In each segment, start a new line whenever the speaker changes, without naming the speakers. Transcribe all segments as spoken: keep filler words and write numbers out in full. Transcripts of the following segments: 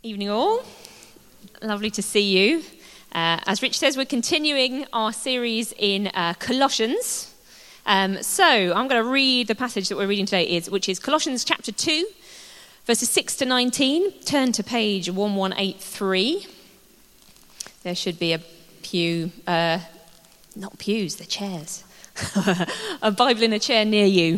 Evening all. Lovely to see you. Uh, as Rich says, we're continuing our series in uh, Colossians. Um, so I'm going to read the passage that we're reading today, is which is Colossians chapter two, verses six to nineteen. Turn to page eleven eighty-three. There should be a pew, uh, not pews, they're chairs. A Bible in a chair near you.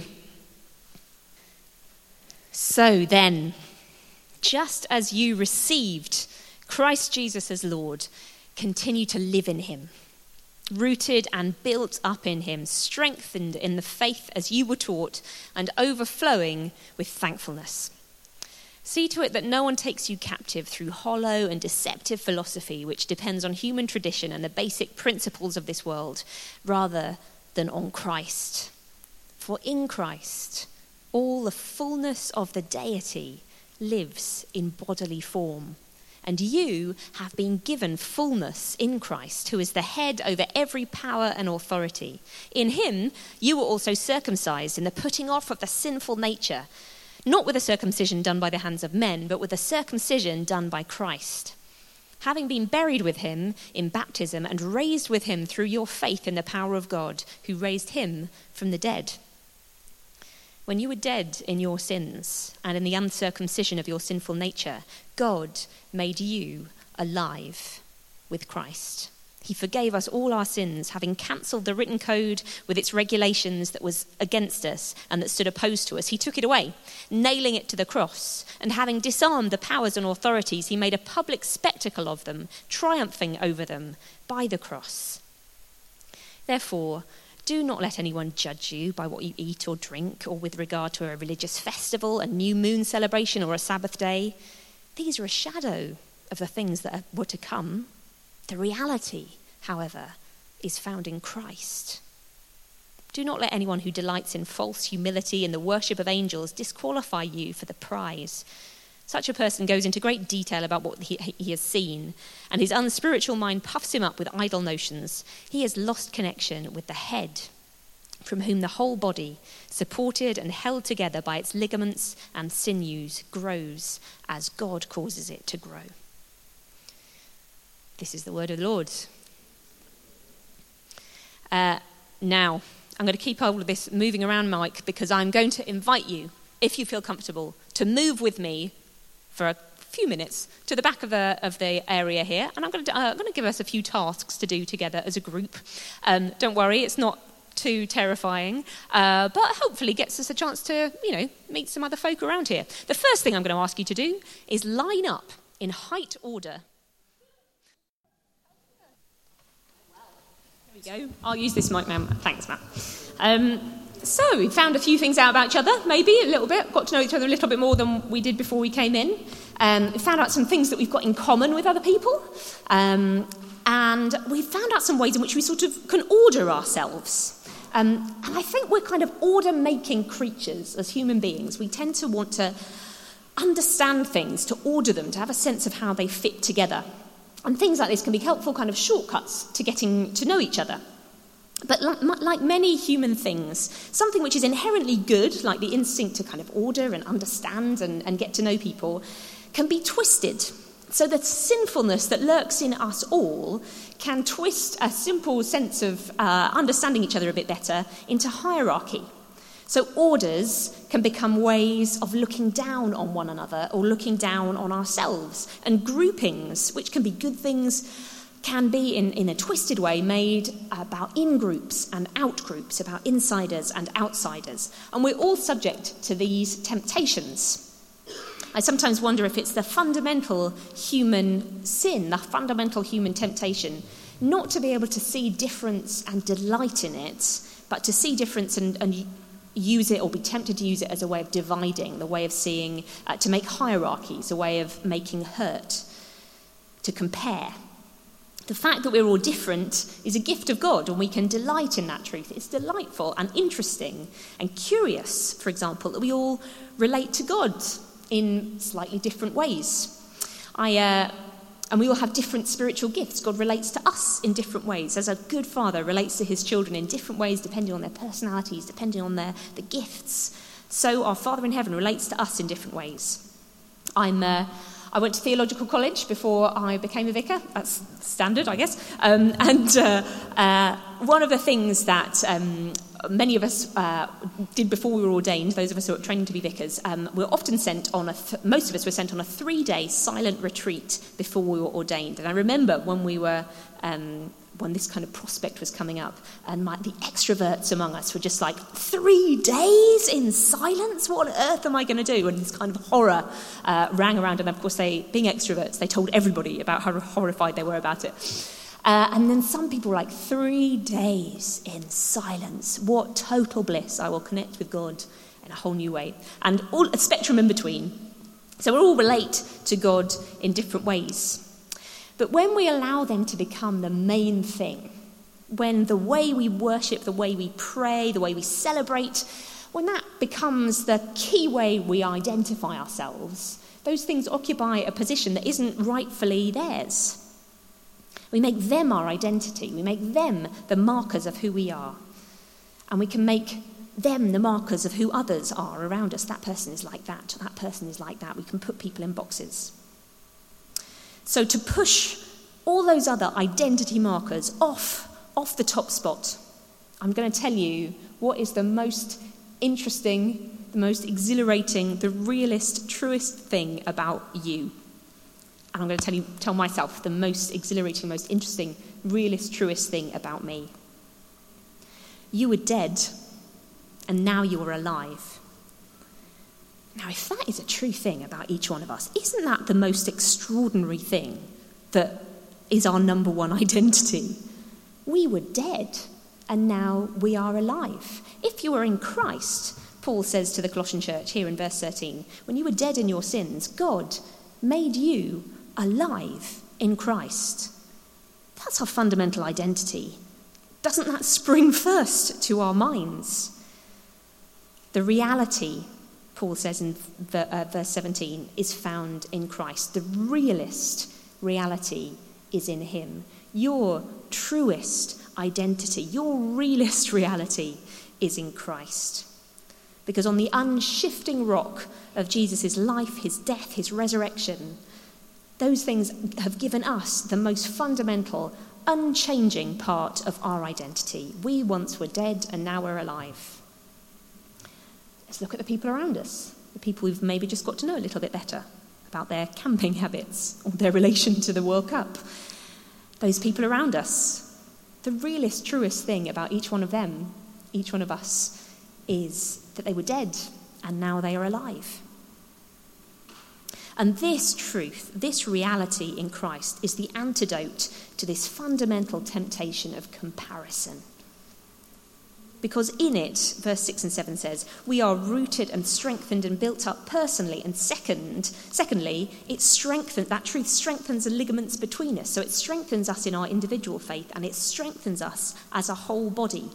So then, just as you received Christ Jesus as Lord, continue to live in him, rooted and built up in him, strengthened in the faith as you were taught, and overflowing with thankfulness. See to it that no one takes you captive through hollow and deceptive philosophy, which depends on human tradition and the basic principles of this world, rather than on Christ. For in Christ, all the fullness of the deity lives in bodily form, and you have been given fullness in Christ, who is the head over every power and authority. In him you were also circumcised in the putting off of the sinful nature, not with a circumcision done by the hands of men, but with a circumcision done by Christ, having been buried with him in baptism and raised with him through your faith in the power of God, who raised him from the dead. When you were dead in your sins and in the uncircumcision of your sinful nature, God made you alive with Christ. He forgave us all our sins, having cancelled the written code with its regulations that was against us and that stood opposed to us. He took it away, nailing it to the cross, and having disarmed the powers and authorities, he made a public spectacle of them, triumphing over them by the cross. Therefore, do not let anyone judge you by what you eat or drink, or with regard to a religious festival, a new moon celebration, or a Sabbath day. These are a shadow of the things that were to come. The reality, however, is found in Christ. Do not let anyone who delights in false humility and the worship of angels disqualify you for the prize. Such a person goes into great detail about what he, he has seen, and his unspiritual mind puffs him up with idle notions. He has lost connection with the head, from whom the whole body, supported and held together by its ligaments and sinews, grows as God causes it to grow. This is the word of the Lord. Uh, now, I'm going to keep hold of this moving around mic because I'm going to invite you, if you feel comfortable, to move with me for a few minutes to the back of the of the area here, and I'm going to uh, I'm going to give us a few tasks to do together as a group. Um, don't worry, it's not too terrifying, uh, but hopefully gets us a chance to, you know, meet some other folk around here. The first thing I'm going to ask you to do is line up in height order. There we go. I'll use this mic now. Thanks, Matt. Um, So we found a few things out about each other, maybe a little bit, got to know each other a little bit more than we did before we came in. Um, we found out some things that we've got in common with other people. Um, and we found out some ways in which we sort of can order ourselves. Um, and I think we're kind of order-making creatures as human beings. We tend to want to understand things, to order them, to have a sense of how they fit together. And things like this can be helpful kind of shortcuts to getting to know each other. But like many human things, something which is inherently good, like the instinct to kind of order and understand and, and get to know people, can be twisted. So the sinfulness that lurks in us all can twist a simple sense of uh, understanding each other a bit better into hierarchy. So orders can become ways of looking down on one another or looking down on ourselves. And groupings, which can be good things, can be, in, in a twisted way, made about in-groups and out-groups, about insiders and outsiders. And we're all subject to these temptations. I sometimes wonder if it's the fundamental human sin, the fundamental human temptation, not to be able to see difference and delight in it, but to see difference and, and use it or be tempted to use it as a way of dividing, the way of seeing, uh, to make hierarchies, a way of making hurt, to compare. The fact that we're all different is a gift of God, and we can delight in that truth. It's delightful and interesting and curious, for example, that we all relate to God in slightly different ways. I, uh, and we all have different spiritual gifts. God relates to us in different ways, as a good father relates to his children in different ways, depending on their personalities, depending on their the gifts. So our Father in heaven relates to us in different ways. I'm... Uh, I went to theological college before I became a vicar. That's standard, I guess. Um, and uh, uh, one of the things that um, many of us uh, did before we were ordained, those of us who were training to be vicars, um, were often sent on a, th- most of us were sent on a three-day silent retreat before we were ordained. And I remember when we were... Um, when this kind of prospect was coming up, and my, the extroverts among us were just like, three days in silence? What on earth am I going to do? And this kind of horror uh, rang around, and of course, they, being extroverts, they told everybody about how horrified they were about it. Uh, and then some people were like, three days in silence. What total bliss. I will connect with God in a whole new way. And all a spectrum in between. So we all relate to God in different ways. But when we allow them to become the main thing, when the way we worship, the way we pray, the way we celebrate, when that becomes the key way we identify ourselves, those things occupy a position that isn't rightfully theirs. We make them our identity. We make them the markers of who we are. And we can make them the markers of who others are around us. That person is like that. That person is like that. We can put people in boxes. So to push all those other identity markers off, off the top spot, I'm going to tell you what is the most interesting, the most exhilarating, the realest, truest thing about you. And I'm going to tell you, tell myself the most exhilarating, most interesting, realest, truest thing about me. You were dead, and now you are alive. Now, if that is a true thing about each one of us, isn't that the most extraordinary thing that is our number one identity? We were dead, and now we are alive. If you are in Christ, Paul says to the Colossian church here in verse thirteen, when you were dead in your sins, God made you alive in Christ. That's our fundamental identity. Doesn't that spring first to our minds? The reality, Paul says in verse seventeen, is found in Christ. The realist reality is in him. Your truest identity, your realist reality is in Christ. Because on the unshifting rock of Jesus' life, his death, his resurrection, those things have given us the most fundamental, unchanging part of our identity. We once were dead and now we're alive. Let's look at the people around us, the people we've maybe just got to know a little bit better about their camping habits or their relation to the World Cup. Those people around us, the realest, truest thing about each one of them, each one of us, is that they were dead and now they are alive. And this truth, this reality in Christ, is the antidote to this fundamental temptation of comparison. Because in it, verse six and seven says, we are rooted and strengthened and built up personally. And second, secondly, it strengthens, that truth strengthens the ligaments between us. So it strengthens us in our individual faith and it strengthens us as a whole body.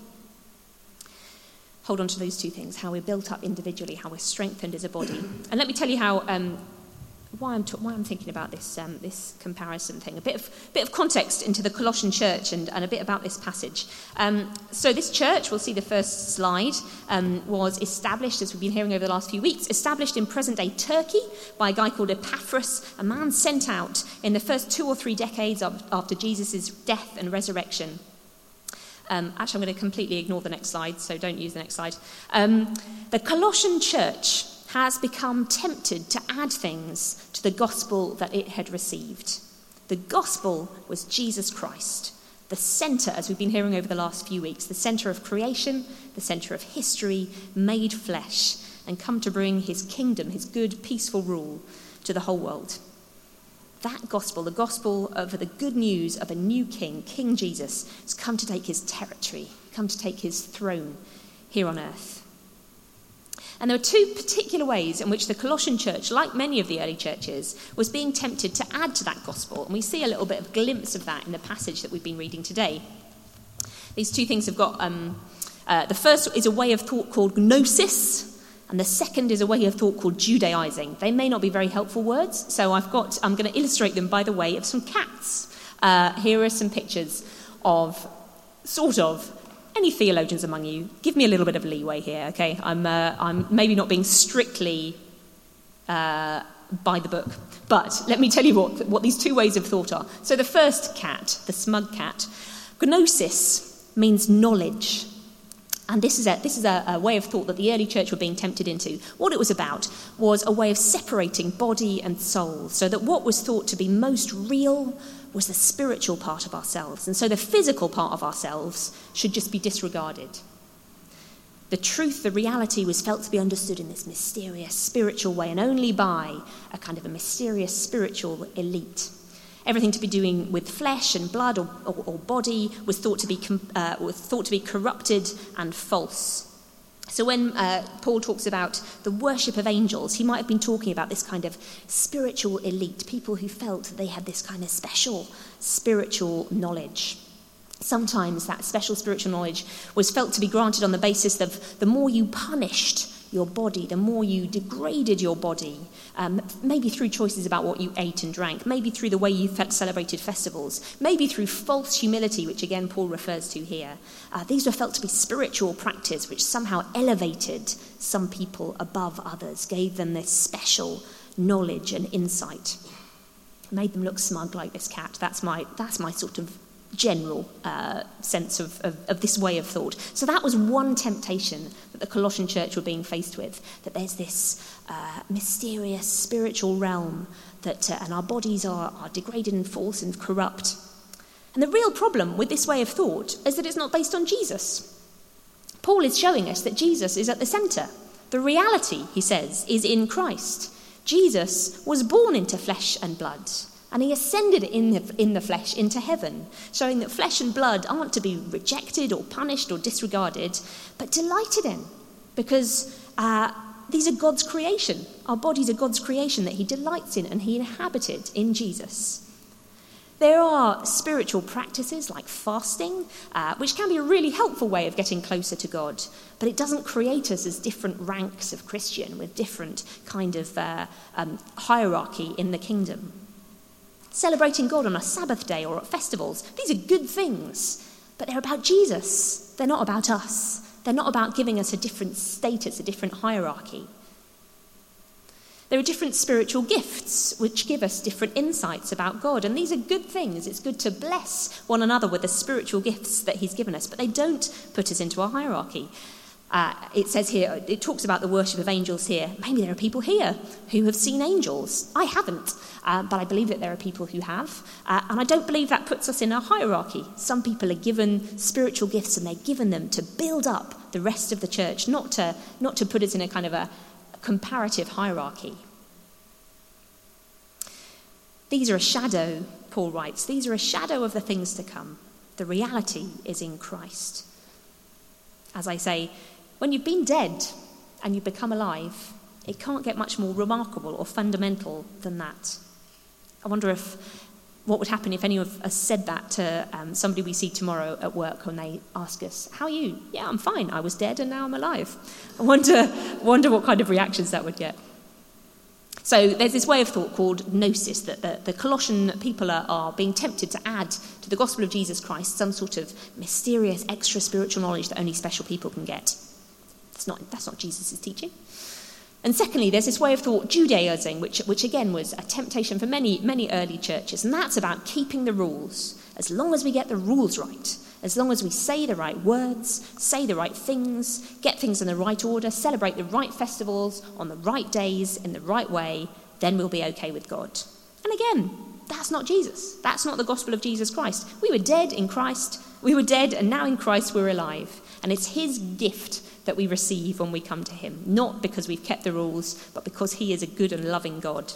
Hold on to those two things, how we're built up individually, how we're strengthened as a body. And let me tell you how... Um, Why I'm, t- why I'm thinking about this um, this comparison thing. A bit of bit of context into the Colossian church and, and a bit about this passage. Um, so this church, we'll see the first slide, um, was established, as we've been hearing over the last few weeks, established in present-day Turkey by a guy called Epaphras, a man sent out in the first two or three decades of, after Jesus' death and resurrection. Um, actually, I'm going to completely ignore the next slide, so don't use the next slide. Um, the Colossian church has become tempted to add things to the gospel that it had received. The gospel was Jesus Christ, the centre, as we've been hearing over the last few weeks, the centre of creation, the centre of history, made flesh, and come to bring his kingdom, his good, peaceful rule to the whole world. That gospel, the gospel of the good news of a new king, King Jesus, has come to take his territory, come to take his throne here on earth. And there were two particular ways in which the Colossian church, like many of the early churches, was being tempted to add to that gospel. And we see a little bit of a glimpse of that in the passage that we've been reading today. These two things have got... Um, uh, the first is a way of thought called gnosis, and the second is a way of thought called Judaizing. They may not be very helpful words, so I've got, I'm going to illustrate them by the way of some cats. Uh, here are some pictures of, sort of, any theologians among you, give me a little bit of leeway here, okay? I'm uh, I'm maybe not being strictly uh, by the book. But let me tell you what, what these two ways of thought are. So the first cat, the smug cat, gnosis means knowledge. And this is, a, this is a, a way of thought that the early church were being tempted into. What it was about was a way of separating body and soul, so that what was thought to be most real was the spiritual part of ourselves. And so the physical part of ourselves should just be disregarded. The truth, the reality was felt to be understood in this mysterious spiritual way, and only by a kind of a mysterious spiritual elite. Everything to be doing with flesh and blood or, or, or body was thought to be uh, was thought to be corrupted and false. So when uh, Paul talks about the worship of angels, he might have been talking about this kind of spiritual elite, people who felt that they had this kind of special spiritual knowledge. Sometimes that special spiritual knowledge was felt to be granted on the basis of the more you punished your body, the more you degraded your body, um, maybe through choices about what you ate and drank, maybe through the way you celebrated festivals, maybe through false humility, which again Paul refers to here. Uh, these were felt to be spiritual practice, which somehow elevated some people above others, gave them this special knowledge and insight, made them look smug like this cat. That's my that's my sort of general uh, sense of, of, of this way of thought. So that was one temptation that the Colossian church were being faced with, that there's this uh, mysterious spiritual realm that, uh, and our bodies are, are degraded and false and corrupt. And the real problem with this way of thought is that it's not based on Jesus. Paul is showing us that Jesus is at the centre. The reality, he says, is in Christ. Jesus was born into flesh and blood, and he ascended in the, in the flesh into heaven, showing that flesh and blood aren't to be rejected or punished or disregarded, but delighted in, because uh, these are God's creation. Our bodies are God's creation that he delights in and he inhabited in Jesus. There are spiritual practices like fasting, uh, which can be a really helpful way of getting closer to God, but it doesn't create us as different ranks of Christian with different kind of uh, um, hierarchy in the kingdom. Celebrating God on a Sabbath day or at festivals, these are good things, but they're about Jesus. They're not about us. They're not about giving us a different status, a different hierarchy. There are different spiritual gifts which give us different insights about God, and these are good things. It's good to bless one another with the spiritual gifts that he's given us, but they don't put us into a hierarchy. Uh, it says here, it talks about the worship of angels here. Maybe there are people here who have seen angels. I haven't, uh, but I believe that there are people who have. Uh, and I don't believe that puts us in a hierarchy. Some people are given spiritual gifts and they're given them to build up the rest of the church, not to, not to put us in a kind of a comparative hierarchy. These are a shadow, Paul writes. These are a shadow of the things to come. The reality is in Christ. As I say, when you've been dead and you become alive, it can't get much more remarkable or fundamental than that. I wonder if what would happen if any of us said that to um, somebody we see tomorrow at work when they ask us, "How are you?" "Yeah, I'm fine. I was dead and now I'm alive." I wonder, wonder what kind of reactions that would get. So there's this way of thought called gnosis, that the, the Colossian people are, are being tempted to add to the gospel of Jesus Christ some sort of mysterious extra spiritual knowledge that only special people can get. That's not, that's not Jesus' teaching. And secondly, there's this way of thought, Judaism, which, which again was a temptation for many, many early churches, and that's about keeping the rules. As long as we get the rules right, as long as we say the right words, say the right things, get things in the right order, celebrate the right festivals on the right days in the right way, then we'll be okay with God. And again, that's not Jesus. That's not the gospel of Jesus Christ. We were dead in Christ. We were dead, and now in Christ we're alive. And it's his gift that we receive when we come to him, not because we've kept the rules, but because he is a good and loving God.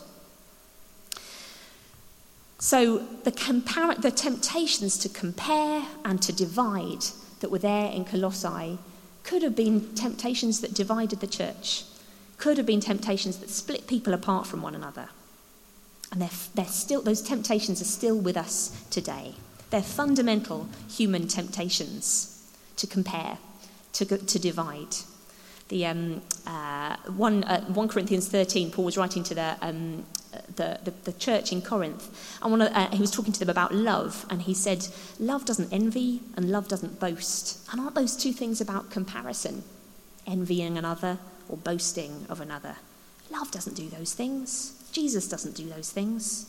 So the, compar- the temptations to compare and to divide that were there in Colossae could have been temptations that divided the church, could have been temptations that split people apart from one another. And they're, they're still, those temptations are still with us today. They're fundamental human temptations to compare, to, to divide. The um, uh, one, uh, First Corinthians thirteen, Paul was writing to the, um, the, the, the church in Corinth, and one of, uh, he was talking to them about love, and he said, love doesn't envy and love doesn't boast. And aren't those two things about comparison? Envying another or boasting of another. Love doesn't do those things. Jesus doesn't do those things.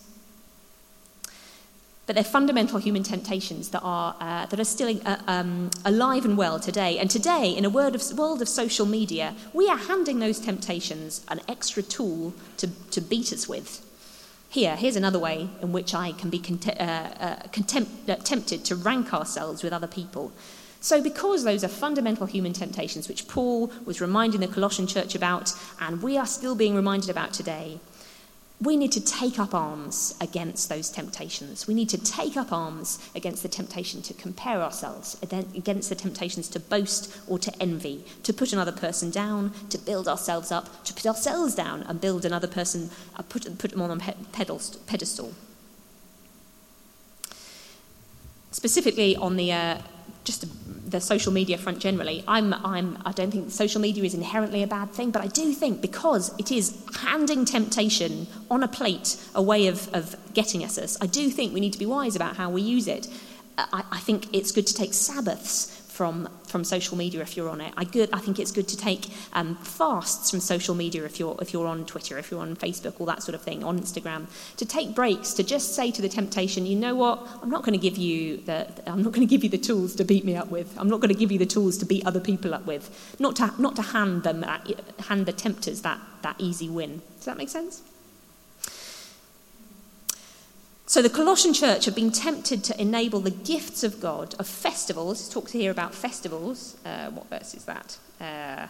But they're fundamental human temptations that are uh, that are still uh, um, alive and well today. And today, in a world of, world of social media, we are handing those temptations an extra tool to, to beat us with. Here, here's another way in which I can be cont- uh, uh, contempt- uh, tempted to rank ourselves with other people. So because those are fundamental human temptations, which Paul was reminding the Colossian church about, and we are still being reminded about today, we need to take up arms against those temptations. We need to take up arms against the temptation to compare ourselves, against the temptations to boast or to envy, to put another person down, to build ourselves up, to put ourselves down and build another person, uh, put, put them on a pedestal. Specifically on the uh, just the social media front generally, I'm, I'm, I don't think social media is inherently a bad thing, but I do think because it is handing temptation on a plate, a way of, of getting at us, I do think we need to be wise about how we use it. I, I think it's good to take Sabbaths from, from social media if you're on it. I, good, I think it's good to take um, fasts from social media if you're, if you're on Twitter, if you're on Facebook, all that sort of thing, on Instagram. To take breaks, to just say to the temptation, you know what, I'm not going to give you the, I'm not going to give you the tools to beat me up with. I'm not going to give you the tools to beat other people up with. Not to, not to hand them, that, hand the tempters that, that easy win. Does that make sense? So the Colossian church have been tempted to enable the gifts of God, of festivals. It talks here about festivals. Uh, what verse is that? Uh,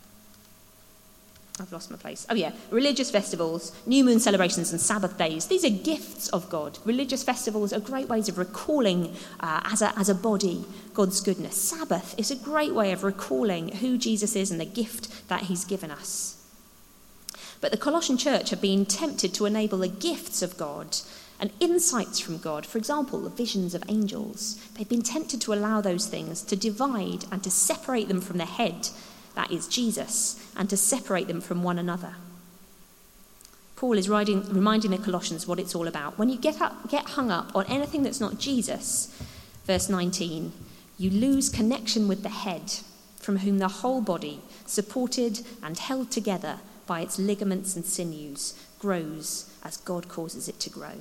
I've lost my place. Oh yeah, religious festivals, new moon celebrations and Sabbath days. These are gifts of God. Religious festivals are great ways of recalling uh, as, a, as a body God's goodness. Sabbath is a great way of recalling who Jesus is and the gift that he's given us. But the Colossian church have been tempted to enable the gifts of God and insights from God, for example, the visions of angels. They've been tempted to allow those things to divide and to separate them from the head, that is Jesus, and to separate them from one another. Paul is writing, reminding the Colossians what it's all about. When you get up, get hung up on anything that's not Jesus, verse nineteen, you lose connection with the head, from whom the whole body, supported and held together by its ligaments and sinews, grows as God causes it to grow.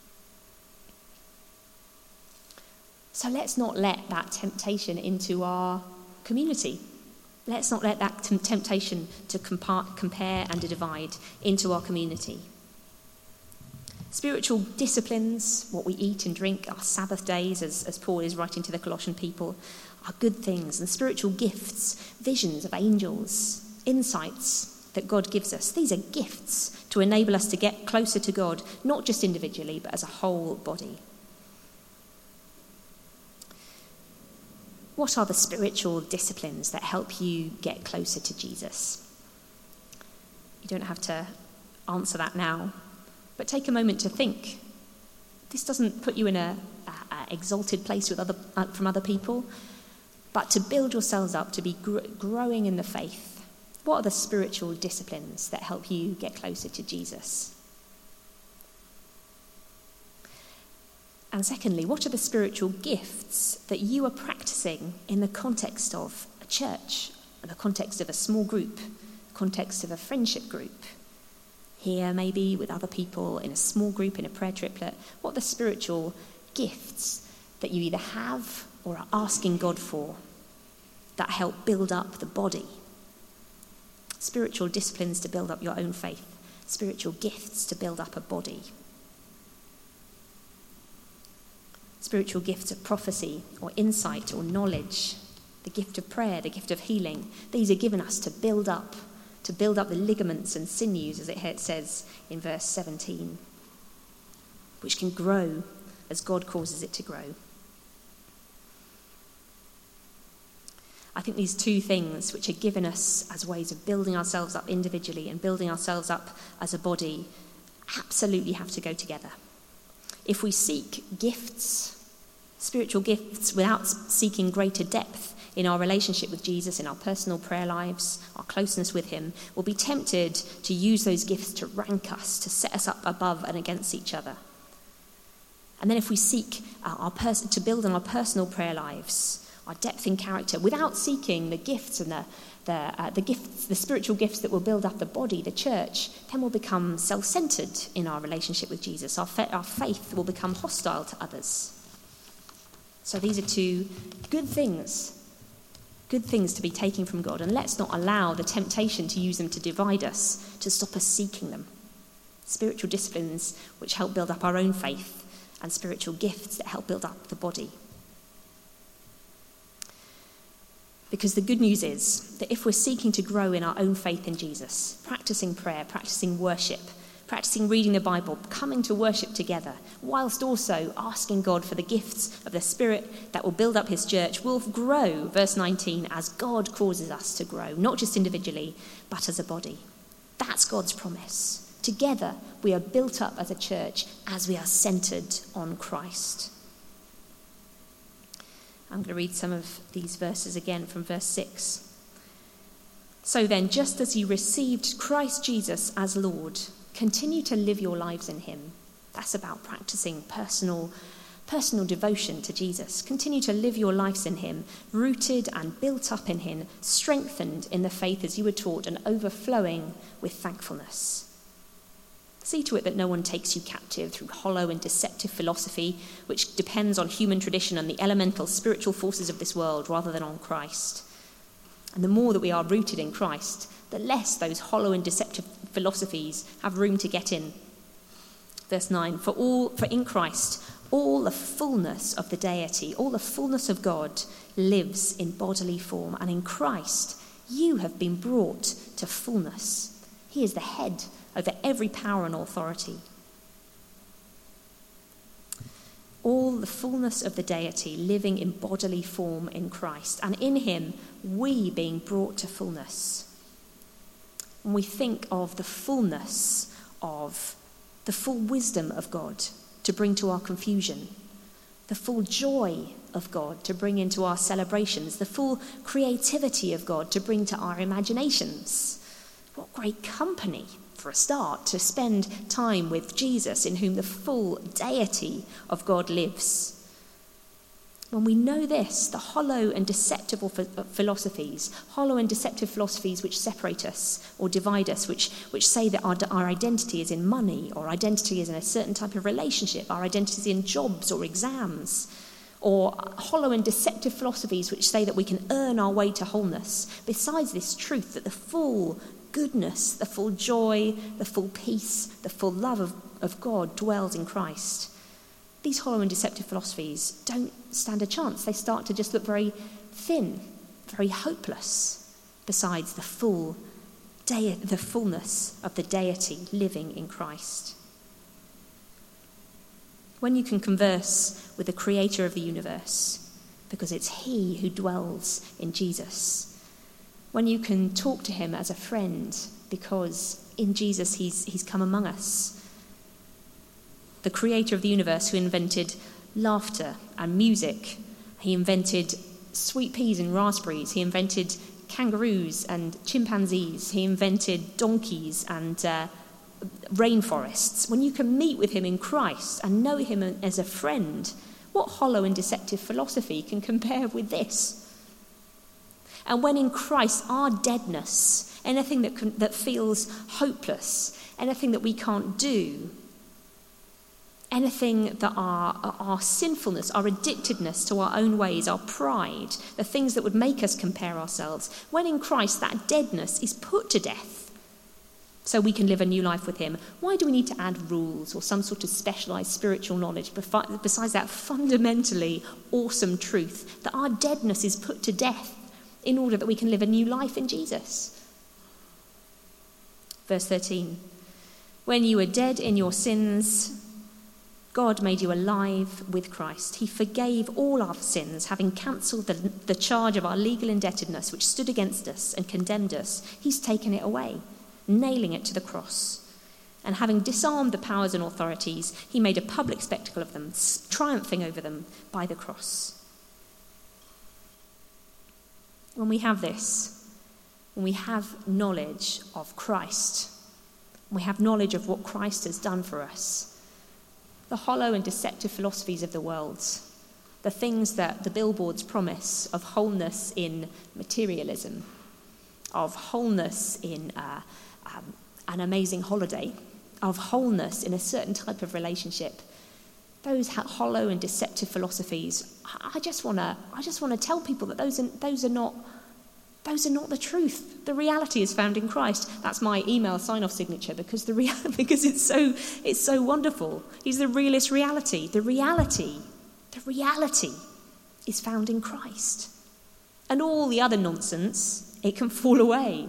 So let's not let that temptation into our community. Let's not let that t- temptation to compa- compare and to divide into our community. Spiritual disciplines, what we eat and drink, our Sabbath days, as, as Paul is writing to the Colossian people, are good things. And spiritual gifts, visions of angels, insights that God gives us, these are gifts to enable us to get closer to God, not just individually, but as a whole body. What are the spiritual disciplines that help you get closer to Jesus? You don't have to answer that now, but take a moment to think. This doesn't put you in a, a, a exalted place with other uh, from other people, but to build yourselves up, to be gr- growing in the faith. What are the spiritual disciplines that help you get closer to Jesus? And secondly, what are the spiritual gifts that you are practicing in the context of a church, in the context of a small group, the context of a friendship group? Here, maybe with other people, in a small group, in a prayer triplet. What are the spiritual gifts that you either have or are asking God for that help build up the body? Spiritual disciplines to build up your own faith. Spiritual gifts to build up a body. Spiritual gifts of prophecy or insight or knowledge, the gift of prayer, the gift of healing. These are given us to build up, to build up the ligaments and sinews, as it says in verse seventeen, which can grow as God causes it to grow. I think these two things, which are given us as ways of building ourselves up individually and building ourselves up as a body, absolutely have to go together. If we seek gifts, spiritual gifts, without seeking greater depth in our relationship with Jesus, in our personal prayer lives, our closeness with him, we'll be tempted to use those gifts to rank us, to set us up above and against each other. And then if we seek uh, our pers- to build on our personal prayer lives,
our depth in character, without seeking the gifts and the the, uh, the gifts, the spiritual gifts that will build up the body, the church, then we'll become self-centered in our relationship with Jesus. Our, fa- our faith will become hostile to others. So these are two good things, good things to be taken from God. And let's not allow the temptation to use them to divide us, to stop us seeking them. Spiritual disciplines which help build up our own faith, and spiritual gifts that help build up the body. Because the good news is that if we're seeking to grow in our own faith in Jesus, practicing prayer, practicing worship, practicing reading the Bible, coming to worship together, whilst also asking God for the gifts of the Spirit that will build up his church, we'll grow, verse nineteen, as God causes us to grow, not just individually, but as a body. That's God's promise. Together, we are built up as a church as we are centered on Christ. I'm going to read some of these verses again from verse six. So then, just as you received Christ Jesus as Lord, continue to live your lives in him. That's about practicing personal, personal devotion to Jesus. Continue to live your lives in him, rooted and built up in him, strengthened in the faith as you were taught, and overflowing with thankfulness. See to it that no one takes you captive through hollow and deceptive philosophy, which depends on human tradition and the elemental spiritual forces of this world rather than on Christ. And the more that we are rooted in Christ, the less those hollow and deceptive philosophies have room to get in. Verse nine, for all, for in Christ, all the fullness of the deity, all the fullness of God lives in bodily form. And in Christ, you have been brought to fullness. He is the head over every power and authority. All the fullness of the deity living in bodily form in Christ, and in him we being brought to fullness. When we think of the fullness of the full wisdom of God to bring to our confusion, the full joy of God to bring into our celebrations, the full creativity of God to bring to our imaginations, what great company, for a start, to spend time with Jesus, in whom the full deity of God lives. When we know this, the hollow and deceptive philosophies, hollow and deceptive philosophies which separate us or divide us, which, which say that our, our identity is in money, or identity is in a certain type of relationship, our identity is in jobs or exams, or hollow and deceptive philosophies which say that we can earn our way to wholeness, besides this truth that the full goodness, the full joy, the full peace, the full love of, of God dwells in Christ. These hollow and deceptive philosophies don't stand a chance. They start to just look very thin, very hopeless, besides the full de- the fullness of the deity living in Christ. When you can converse with the creator of the universe, because it's he who dwells in Jesus, when you can talk to him as a friend, because in Jesus he's, he's come among us. The creator of the universe, who invented laughter and music, he invented sweet peas and raspberries, he invented kangaroos and chimpanzees, he invented donkeys and uh, rainforests. When you can meet with him in Christ and know him as a friend, what hollow and deceptive philosophy can compare with this? And when in Christ our deadness, anything that can, that feels hopeless, anything that we can't do, anything that our, our sinfulness, our addictedness to our own ways, our pride, the things that would make us compare ourselves, when in Christ that deadness is put to death so we can live a new life with him, why do we need to add rules or some sort of specialised spiritual knowledge besides that fundamentally awesome truth that our deadness is put to death in order that we can live a new life in Jesus? Verse thirteen, when you were dead in your sins, God made you alive with Christ. He forgave all our sins, having cancelled the, the charge of our legal indebtedness which stood against us and condemned us. He's taken it away, nailing it to the cross. And having disarmed the powers and authorities, he made a public spectacle of them, triumphing over them by the cross. When we have this, when we have knowledge of Christ, when we have knowledge of what Christ has done for us, the hollow and deceptive philosophies of the world, the things that the billboards promise of wholeness in materialism, of wholeness in uh, um, an amazing holiday, of wholeness in a certain type of relationship, those hollow and deceptive philosophies, I just want to I just want to tell people that those are, those are not those are not the truth. The reality is found in Christ. That's my email sign-off signature because the rea- because it's so it's so wonderful. He's the realist reality. The reality, the reality is found in Christ. And all the other nonsense, it can fall away.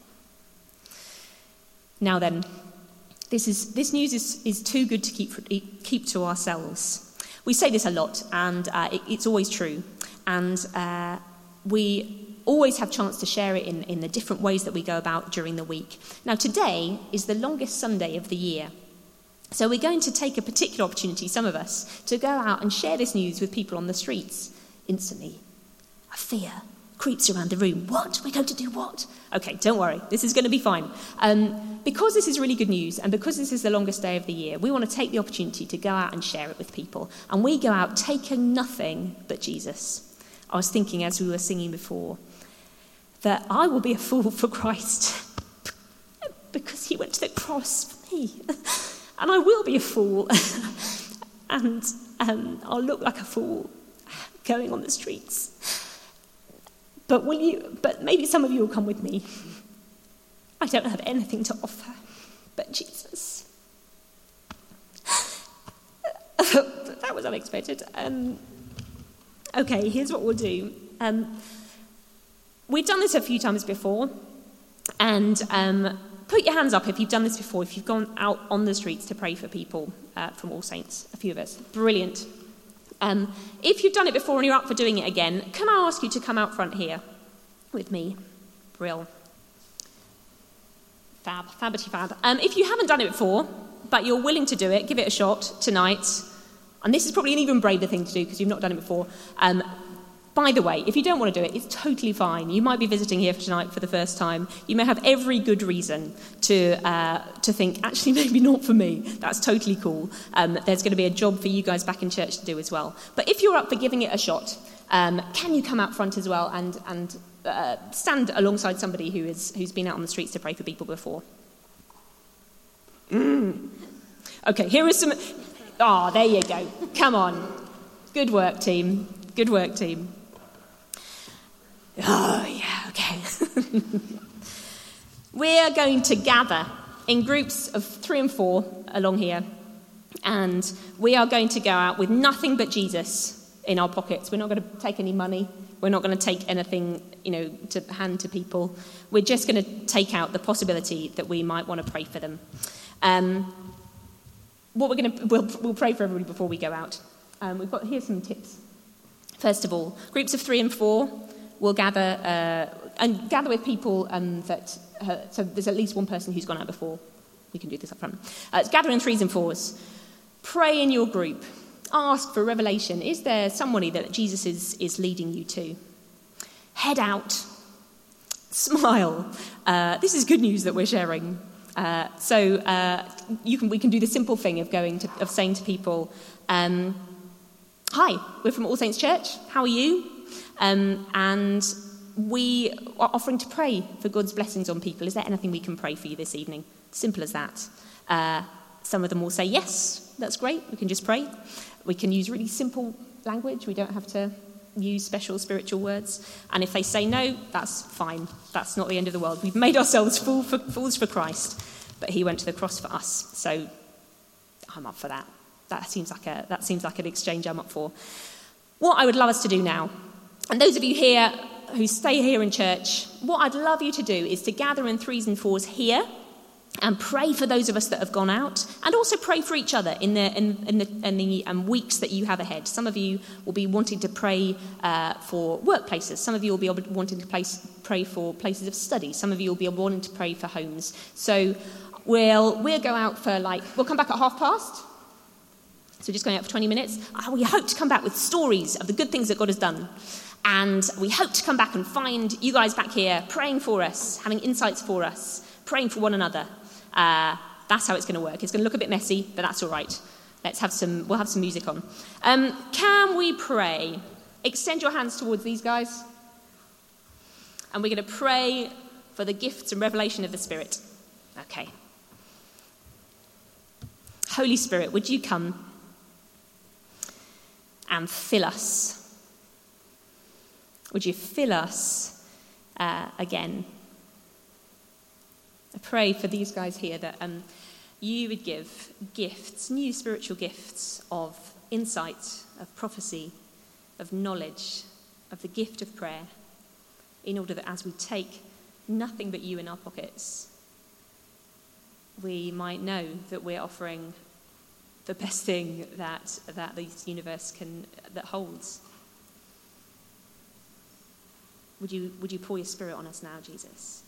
Now then, this is this news is, is too good to keep keep to ourselves. We say this a lot, and uh, it, it's always true. And uh, we always have chance to share it in, in the different ways that we go about during the week. Now, today is the longest Sunday of the year. So we're going to take a particular opportunity, some of us, to go out and share this news with people on the streets. Instantly, a fear creeps around the room. What? We're going to do what? Okay, don't worry. This is going to be fine. Um, because this is really good news and because this is the longest day of the year, we want to take the opportunity to go out and share it with people. And we go out taking nothing but Jesus. I was thinking as we were singing before that I will be a fool for Christ because he went to the cross for me. And I will be a fool. and um, I'll look like a fool going on the streets. But will you? But maybe some of you will come with me. I don't have anything to offer but Jesus. That was unexpected. Um, okay, here's what we'll do. Um, we've done this a few times before, and um, put your hands up if you've done this before, if you've gone out on the streets to pray for people uh, from All Saints, a few of us. Brilliant. Um, if you've done it before and you're up for doing it again, can I ask you to come out front here with me? Brill. Fab, fabbity fab. Um, if you haven't done it before, but you're willing to do it, give it a shot tonight. And this is probably an even braver thing to do because you've not done it before. Um, by the way, if you don't want to do it, it's totally fine. You might be visiting here for tonight for the first time. You may have every good reason to uh, to think, actually, maybe not for me. That's totally cool. Um, there's going to be a job for you guys back in church to do as well. But if you're up for giving it a shot, um, can you come out front as well and and uh, stand alongside somebody who is who's been out on the streets to pray for people before? Mm. Okay, here is some. Ah, oh, there you go. Come on. Good work, team. Good work, team. Oh, yeah, okay. We're going to gather in groups of three and four along here, and we are going to go out with nothing but Jesus in our pockets. We're not going to take any money. We're not going to take anything, you know, to hand to people. We're just going to take out the possibility that we might want to pray for them. Um, what we're going to, we'll, we'll pray for everybody before we go out. Um, we've got, here's some tips. First of all, groups of three and four will gather uh, and gather with people um, that, uh, so there's at least one person who's gone out before. We can do this up front. Uh, gather in threes and fours. Pray in your group. Ask for revelation. Is there somebody that Jesus is, is leading you to? Head out. Smile. Uh, this is good news that we're sharing. Uh, so uh, you can, we can do the simple thing of going to, of saying to people, um, hi, we're from All Saints Church. How are you? Um, and we are offering to pray for God's blessings on people. Is there anything we can pray for you this evening? Simple as that. Uh, some of them will say, yes, that's great. We can just pray. We can use really simple language. We don't have to use special spiritual words. And if they say no, that's fine. That's not the end of the world. We've made ourselves fool for, fools for Christ, but he went to the cross for us. So I'm up for that. That seems like a that seems like an exchange I'm up for. What I would love us to do now, and those of you here who stay here in church, what I'd love you to do is to gather in threes and fours here and pray for those of us that have gone out, and also pray for each other in the in, in the, in the um, weeks that you have ahead. Some of you will be wanting to pray uh, for workplaces. Some of you will be wanting to place, pray for places of study. Some of you will be wanting to pray for homes. So we'll we'll go out for like we'll come back at half past. So just going out for twenty minutes. Uh, we hope to come back with stories of the good things that God has done. And we hope to come back and find you guys back here praying for us, having insights for us, praying for one another. Uh, that's how it's going to work. It's going to look a bit messy, but that's all right. let's have some, we'll have some music on. Um, can we pray? Extend your hands towards these guys. And we're going to pray for the gifts and revelation of the Spirit. Okay. Holy Spirit, would you come and fill us? Would you fill us uh, again? I pray for these guys here that um, you would give gifts, new spiritual gifts of insight, of prophecy, of knowledge, of the gift of prayer, in order that as we take nothing but you in our pockets, we might know that we're offering the best thing that that this universe can that holds. Would you would you pour your Spirit on us now, Jesus?